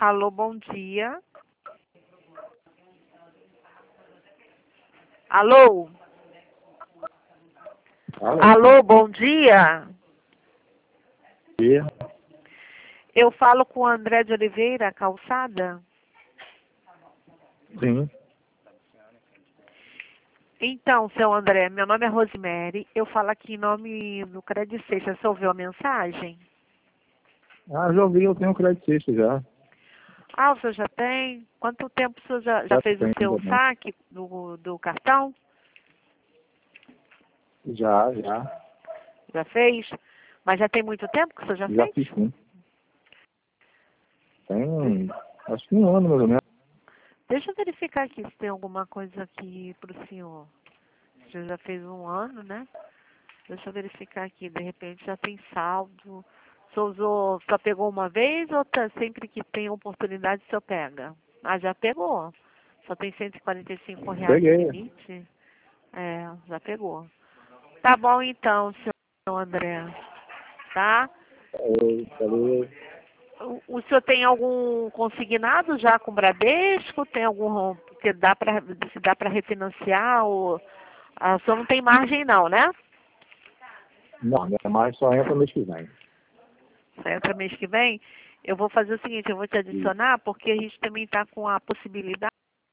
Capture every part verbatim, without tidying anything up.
Alô, bom dia. Alô? Alô? Alô, bom dia. Dia. Eu falo com o André de Oliveira, Calçada? Sim. Então, seu André, meu nome é Rosemary. Eu falo aqui em nome do Crédito Sexta. Você ouviu a mensagem? Ah, já ouvi, eu tenho crédito sexta já. Ah, o senhor já tem? Quanto tempo o senhor já, já Já fez o tenho seu também. saque do, do cartão? Já, já. Já fez? Mas já tem muito tempo que o senhor já Já fez? fiz sim. Tem, acho que um ano mais ou menos. Deixa eu verificar aqui se tem alguma coisa aqui para o senhor. O senhor já fez um ano, né? Deixa eu verificar aqui. De repente já tem saldo. O senhor usou, só pegou uma vez ou tá, sempre que tem oportunidade o senhor pega? Ah, já pegou. Só tem cento e quarenta e cinco reais de Peguei. limite? É, já pegou. Tá bom então, senhor André. Tá? Eu falei, O, o senhor tem algum consignado já com o Bradesco? Tem algum que dá para se dá para refinanciar? Ou, a senhor não tem margem não, né? não, minha mais só entra mês que vem. Só entra mês que vem. Eu vou fazer o seguinte, eu vou te adicionar porque a gente também está com a possibilidade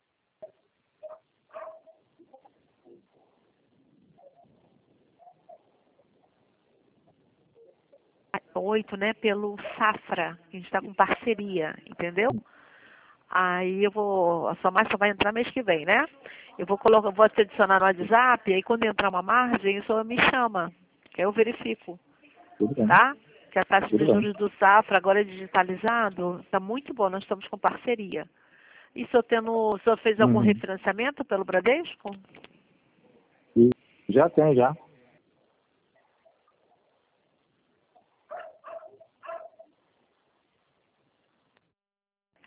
oito, né, pelo Safra, que a gente está com parceria, entendeu? Aí eu vou, a sua margem só vai entrar mês que vem, né? Eu vou colocar, vou te adicionar no WhatsApp, aí quando entrar uma margem, o senhor me chama, que aí eu verifico, Tudo bem, tá? Que a taxa de tudo bem. juros do Safra agora é digitalizado, está muito bom, nós estamos com parceria. E o senhor, tendo, o senhor fez algum Uhum. refinanciamento pelo Bradesco? E já tem, já.